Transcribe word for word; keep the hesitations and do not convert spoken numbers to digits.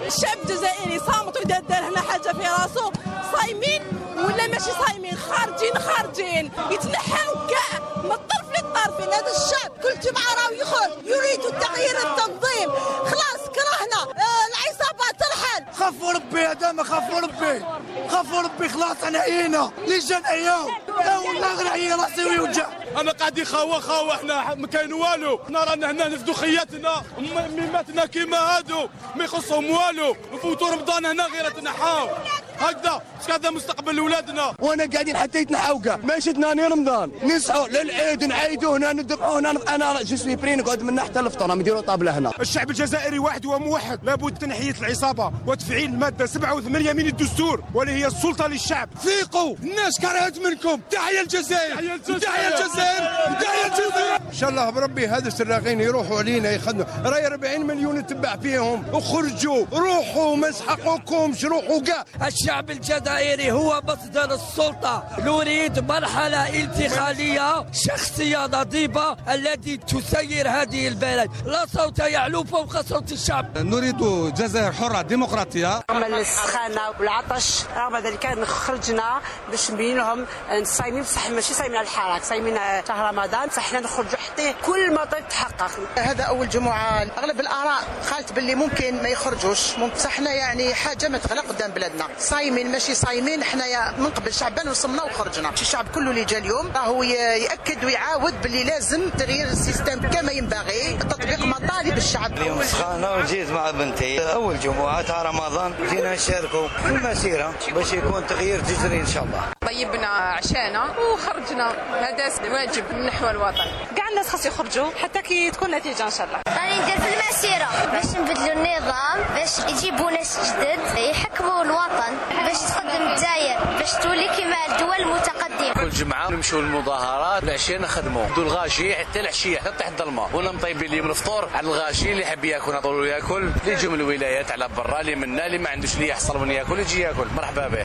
الشعب الجزائري صامت وإذا دار هنا حاجه في راسو صايمين ولا ماشي صايمين، خارجين خارجين يتنحاو كاع من الطرف للطرفين. هذا الشعب كل جمعه راهو يخرج يريد التغيير التنظيم. خلاص كرهنا آه العصابات ترحل. خافوا ربي هذا ما خافوا ربي خافوا ربي خلاص انا عينا اللي جا عياو لا والله غير عيا راسي ويوجع. انا قاعد يخاوى خاوى احنا ما كاين والو، حنا رانا هنا نفدو خياتنا ميماتنا كيما هادو ما يخصهم والو، نفوتوا رمضان هنا غير تنحاو هكذا. هذا مستقبل ولادنا وانا قاعدين حتى يتنحاو كاع ماشي ثاني رمضان نسعوا للعيد نعيدوا هنا نذبحوا هنا. انا جو سوي بري نقعد من حتى الفطور يديروا طابله هنا. الشعب الجزائري واحد وموحد، لابد تنحيه العصابه وتفعيل الماده سبعة وثمانية من الدستور واللي هي السلطه للشعب. فيقوا الناس كرهت منكم. تحيه الجزائر تحيه الجزائر تحيه الجزائر. ان شاء الله بربي هذا السراقين يروحوا علينا يخدموا، راهي أربعين مليون نتبع فيهم. اخرجوا روحوا ما يسحقوكمش روحوا كاع. الشعب الجزائري هو مصدر السلطة، نريد مرحلة انتقالية شخصية نظيفة التي تسير هذه البلد، لا صوت يعلو فوق صوت الشعب. نريد جزائر حرة ديمقراطية. رغم السخانة والعطش رغم ذلك خرجنا باش نبين لهم صايمين بصح ماشي صايمين على الحراك، صايمين شهر رمضان فاحنا نخرجوا حتى كل مطلب تحقق. هذا أول جمعة اغلب الآراء قالت باللي ممكن ما يخرجوش، بصح احنا يعني حاجة ما تغلق قدام بلادنا. صايمين ماشي صايمين، احنا من قبل شعبان وصلنا وخرجنا. الشعب كله اللي جا اليوم راهو ياكد ويعاود باللي لازم تغيير السيستم كما ينبغي، تطبيق مطالب الشعب. اليوم سخانه وجيت مع بنتي اول جمعه تاع رمضان، جينا نشاركوا في المسيره باش يكون تغيير جذري ان شاء الله. طيبنا عشانا وخرجنا، هذا واجب نحو الوطن. كاع الناس خاص يخرجوا حتى كي تكون نتيجه ان شاء الله. راني ندير في المسيره باش نبدلوا النظام، باش يجيبوا ناس جدد يحكموا الوطن، باش تقدم الجزائر باش تولي كما الدول المتقدمه. كل جمعه نمشوا للمظاهرات، العشيه نخدموا دو الغاشي حتى العشيه حتى تحت الظلمه، ولا مطيبين اليوم الفطور على الغاشي اللي يحب ياكل نطولوا ياكل، اللي يجوا من الولايات على برا اللي منا اللي ما عندوش اللي يحصل من ياكل يجي ياكل. مرحبا به.